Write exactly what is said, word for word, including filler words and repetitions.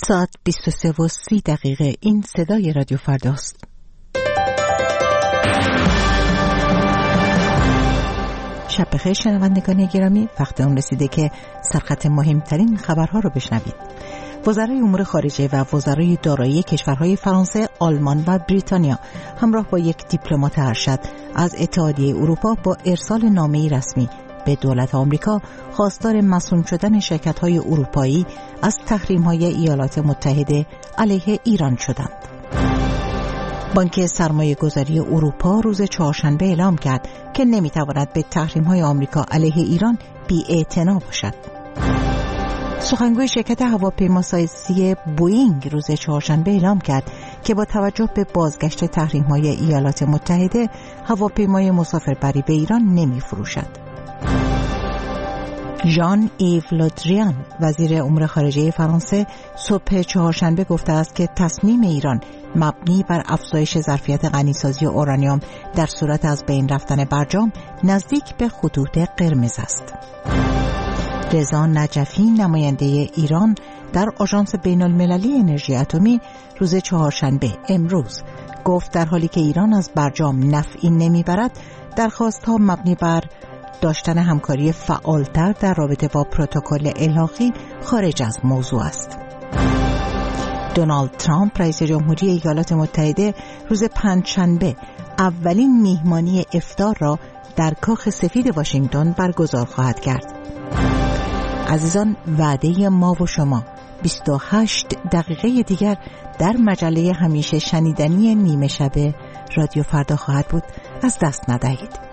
ساعت بیست و سه و سی دقیقه. این صدای رادیو فرداست. شب بخیر شنوندگان گرامی، وقت اون رسیده که سرخط مهمترین خبرها رو بشنوید. وزرای امور خارجه و وزرای دارایی کشورهای فرانسه، آلمان و بریتانیا همراه با یک دیپلمات ارشد از اتحادیه اروپا با ارسال نامه‌ای رسمی به دولت آمریکا خواستار مصون شدن شرکت‌های اروپایی از تحریم‌های ایالات متحده علیه ایران شدند. بانک سرمایه‌گذاری اروپا روز چهارشنبه اعلام کرد که نمی‌تواند به تحریم‌های آمریکا علیه ایران بی‌اعتنا باشد. سخنگوی شرکت هواپیماسازی بوئینگ روز چهارشنبه اعلام کرد که با توجه به بازگشت تحریم‌های ایالات متحده هواپیمای مسافربری به ایران نمی‌فروشد. ژان ایو لودریان وزیر امور خارجه فرانسه صبح چهارشنبه گفته است که تصمیم ایران مبنی بر افزایش ظرفیت غنیسازی اورانیوم در صورت از بین رفتن برجام نزدیک به خطوط قرمز است. رضا نجفی نماینده ایران در آژانس بین المللی انرژی اتمی روز چهارشنبه امروز گفت در حالی که ایران از برجام نفعی نمیبرد، درخواست‌ها مبنی بر داشتن همکاری فعالتر در رابطه با پروتکل الحاقی خارج از موضوع است. دونالد ترامپ رئیس جمهوری ایالات متحده روز پنجشنبه اولین میهمانی افطار را در کاخ سفید واشنگتن برگزار خواهد کرد. عزیزان، وعده ما و شما بیست و هشت دقیقه دیگر در مجله همیشه شنیدنی نیمه شب رادیو فردا خواهد بود. از دست ندهید.